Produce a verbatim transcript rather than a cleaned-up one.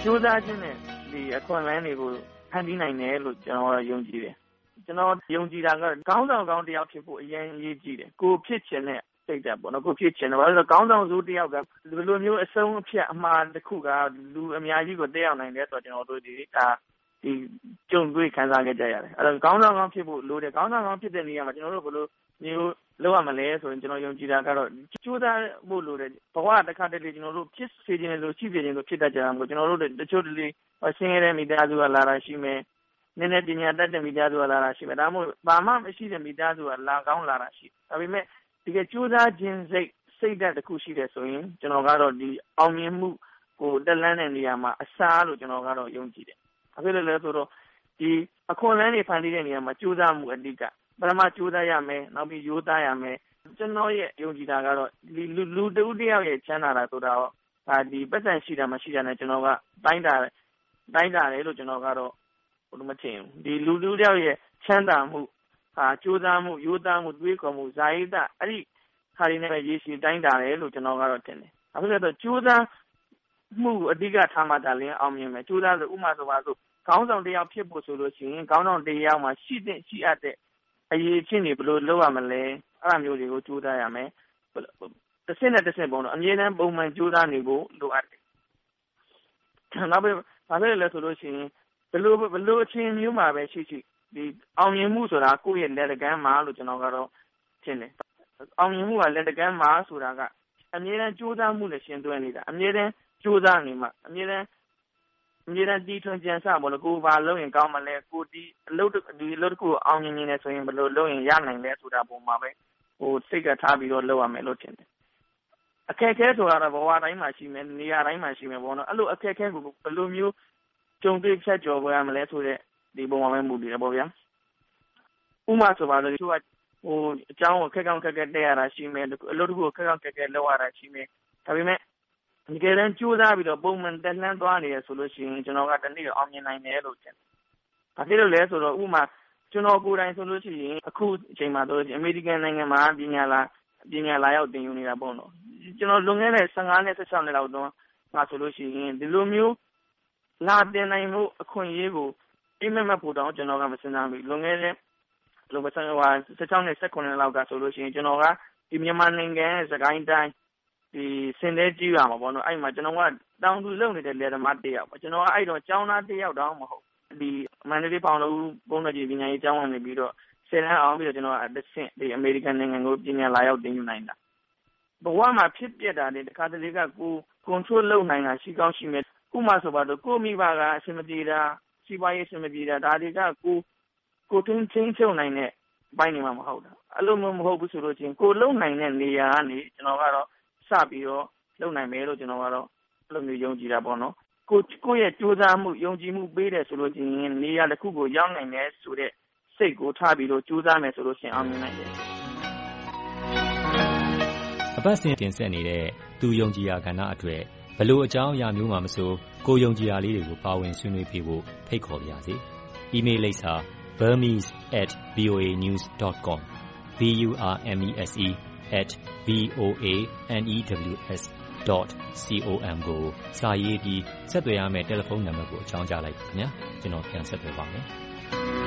ကြိုးစားခြင်းနဲ့ဒီအခွင့်အလမ်းတွေကိုဖန်တီးနိုင်တယ်လို့ကျွန်တော်ယုံကြည်တယ်ကျွန်တော်ယုံကြည်တာကကောင်းဆောင်ကောင်းတယောက်ဖြစ်ဖို့အရင်အရေးကြီးတယ်ကိုဖြစ်ချင်တဲ့စိတ်ဓာတ်ပေါ့နော်ကိုဖြစ်ချင်တယ်ဘာလို့လဲကောင်းဆောင်စိုးတယောက်ကဘယ်လိုမျိုးအဆုံးအဖြတ်အမှားတစ်ခုကလူအများကြီးကိုတက်ရောက်နိုင်တယ်ဆိုတော့ကျွန်တော်တို့ဒီဒါဒီကြုံတွေ့ခံစားခဲ့ကြရတယ်အဲ့တော့ကောင်းဆောင်ကောင်းဖြစ်ဖို့လိုတယ်ကောင်းဆောင်ကောင်းဖြစ်တဲ့နေရာမှာကျွန်တော်တို့ဘယ်လိုမျိုးလောက်ရမလဲဆိုရင်ကျွန်တော်ယုံကြည်တာကတော့ကြိုးစားဖို့လိုတယ်ဘဝတစ်ခါတလေကျွန်တော်တို့ဖြစ်စေခြင်းလို့ရှိစေခြင်းလို့ဖြစ်တတ်ကြတာမို့ကျွန်တော်တို့တချို့တလေဆင်းရဲတဲ့မိသားစုကလာတာရှိမယ်နည်းနည်းပညာတတ်တဲ့မိသားစုကလာတာရှိမယ်ဒါမှမဟုတ်ဘာမှမရှိတဲ့မိသားစုကလာကောင်းလာတာရှိဒါပေမဲ့ဒီကကြိုးစားခြင်းစိတ်စိတ်ဓာတ်တစ်ခုရှိတယ်ဆိုရင်ကျွန်တော်ကတော့ဒီအောင်မြင်မှုကိုတက်လန်းတဲ့နေရာမှာအစားလို့ကျွန်တော်ကတော့ယုံကြည်တယ်အခုလည်းလဲဆိုတော့ဒီအခွန်လန်းတွေဖန်တီးတဲ့နေရာမှာကြိုးစားမှုအဓိကပထမကြိုးစားရမယ်နောက်ပြီးရိုးသားရမယ်ကျွန်တော်ရဲ့ယုံကြည်တာကတော့ဒီလူလူတဦးတယောက်ရဲ့ချမ်းသာတာဆိုတာတော့ဒါဒီပတ်စံရှိတာမရှိတာနဲ့ကျွန်တော်ကတိုင်းတာတိုင်းတာတယ်လို့ကျွန်တော်ကတော့ဘယ်လိုမထင်ဘူးဒီလူလူတယောက်ရဲ့ချမ်းသာမှုဟာကြိုးစားမှုရိုးသားမှုတွေးခေါ်မှုဇာတိအဲ့ဒီဟာတွေနဲ့ရေရှည်တိုင်းတာတယ်လို့ကျွန်တော်ကတော့ထင်တယ်အခုလည်းတော့ကြိုးစားမှုအဓိကထားမှသာလင်းအောင်မြင်မယ်ကြိုးစားဆိုဥမာဆိုပါဆိုခေါင်းဆောင်တယောက်ဖြစ်ဖို့ဆိုလို့ရှိရင်ခေါင်းဆောင်တယောက်မှာရှိတဲ့ရှိအပ်တဲ့အရေးချင်းတွေဘယ်လိုလုပ်ရမလဲအဲ့လိုမျိုးတွေကိုကြိုးစားရမယ်တစ်စက်နဲ့တစ်စက်ပုံတော့အမြဲတမ်းပုံမှန်ကြိုးစားနေဖို့လိုအပ်တယ်နောက်ပြီးဘာဖြစ်လဲဆိုလို့ရှိရင်ဘယ်လိုဘယ်လိုအချင်းမျိုးမှာပဲရှိရှိဒီအောင်မြင်မှုဆိုတာကိုယ့်ရဲ့လက်တကမ်းမှာလို့ကျွန်တော်ကတော့ထင်တယ်အောင်မြင်မှုကလက်တကမ်းမှာဆိုတာကအမြဲတမ်းကြိုးစားမှုနဲ့ရှင်သွင်းနေတာအမြဲတမ်းကြိုးစားနေမှအမြဲတမ်းအမြဲတမ်းတီးထွင်ကြံစပေါ့လို့ကိုယ်ဘာလုပ်ရင်ကောင်းမလဲကိုဒီအလုပ်ဒီအလုပ်တစ်ခုကိုအောင်မြင်နေတယ်ဆိုရင်ဘယ်လိုလုပ်ရင်ရနိုင်လဲဆိုတာပုံမှာပဲဟိုစိတ်ကထားပြီးတော့လုပ်ရမယ်လို့ထင်တယ်အခက်အခဲဆိုတာတော့ဘဝတိုင်းမှာရှိမယ်နေရာတိုင်းမှာရှိမယ်ပေါ့နော်အဲ့လိုအခက်အခဲကိုဘယ်လိုမျိုးကြုံတွေ့ဖြတ်ကျော်ပေါ်ရမလဲဆိုတဲ့ဒီပုံမှာပဲမူတည်တယ်ပေါ့ဗျာဥမာဆိုပါလို့သူကဟိုအကြောင်းကိုခက်ကောင်းခက်ခက်တက်ရတာရှိမယ်အလုပ်တစ်ခုကိုခက်ကောင်းခက်ခက်လုပ်ရတာရှိမယ်ဒါပေမဲ့ဒီကဲတန်းကြိုးစားပြီးတော့ပုံမှန်တက်လှမ်းသွားနေရဆိုလို့ရှိရင်ကျွန်တော်ကတနေ့တော့အောင်မြင်နိုင်တယ်လို့ထင်တယ်။ဘာဖြစ်လို့လဲဆိုတော့ဥမာကျွန်တော်ကိုယ်တိုင်ဆိုလို့ရှိရင်အခုအချိန်မှာဆိုလို့ရှိရင်အမေရိကန်နိုင်ငံမှာပညာလာပညာလာရောက်တင်ယူနေတာပေါ့နော်။ကျွန်တော်လွန်ခဲ့တဲ့၁၅နှစ်၁၆နှစ်လောက်တော့ငါဆိုလို့ရှိရင်ဒီလိုမျိုးလာတင်နိုင်မှုအခွင့်အရေးကိုအိမ်မက်မက်ဖို့တောင်ကျွန်တော်ကမစဉ်းစားဘူးလွန်ခဲ့တဲ့လိုပဲဆန်းဟို၁၆နှစ်၁၉နှစ်လောက်ကဆိုလို့ရှိရင်ကျွန်တော်ကဒီမြန်မာနိုင်ငံစကိုင်းတိုင်းဒီစင်တဲ့ကြီးရမှာပေါ့နော်အဲ့မှာကျွန်တော်ကတောင်သူလုံနေတဲ့လေသမားတယောက်ပေါ့ကျွန်တော်ကအဲ့တော့ကျောင်းသားတယောက်တောင်မဟုတ်ဒီမန္တလေးပေါင်လို့ဘုန်းတော်ကြီးပညာရေးကျောင်းဝင်နေပြီးတော့ဆယ်တန်းအောင်ပြီးတော့ကျွန်တော်ကတစ်ဆင့်ဒီအမေရိကန်နိုင်ငံကိုပညာလာရောက်တင်ယူနိုင်တာဘဝမှာဖြစ်ပျက်တာတွေတခါတလေကကို control လုပ်နိုင်တာရှိကောင်းရှိမယ်ဥပမာဆိုပါတော့ကိုမိဘကအဆင်မပြေတာစီးပွားရေးအဆင်မပြေတာဒါတွေကကိုကိုတွင်းချင်းချုပ်နိုင်တဲ့ဘိုင်းနေမှာမဟုတ်တာအဲ့လိုမျိုးမဟုတ်ဘူးဆိုလို့ချင်းကိုလုံနိုင်တဲ့နေရာကနေကျွန်တော်ကတော့စပြီးတော့လုပ်နိုင်မယ်လို့ကျွန်တော်ကတော့အဲ့လိုမျိုးယုံကြည်တာပေါ့နော်ကိုကိုရဲ့ကြိုးစားမှုယုံကြည်မှုပေးတယ်ဆိုလို့ချင်းနေရာတစ်ခုကိုရောက်နိုင်တယ်ဆိုတဲ့စိတ်ကိုထားပြီးတော့ကြိုးစားမယ်ဆိုလို့ချင်းအောင်မြင်နိုင်တယ်အပတ်စဉ်တင်ဆက်နေတဲ့သူယုံကြည်ရာကဏ္ဍအတွက်ဘလို့အကြောင်းအရာမျိုးမှမဆိုကိုယုံကြည်ရာလေးတွေကိုပါဝင်ဆွေးနွေးပေးဖို့ဖိတ်ခေါ်ပါရစေ။ email လိပ်စာ burmese at v o a news dot com b u r m e s e at v o a news dot com ကိုစာရေးပြီးဆက်သွယ်ရမယ့်တယ်လီဖုန်းနံပါတ်ကိုအကြောင်းကြားလိုက်ပါခင်ဗျာကျွန်တော်ပြန်ဆက်သွယ်ပါမယ်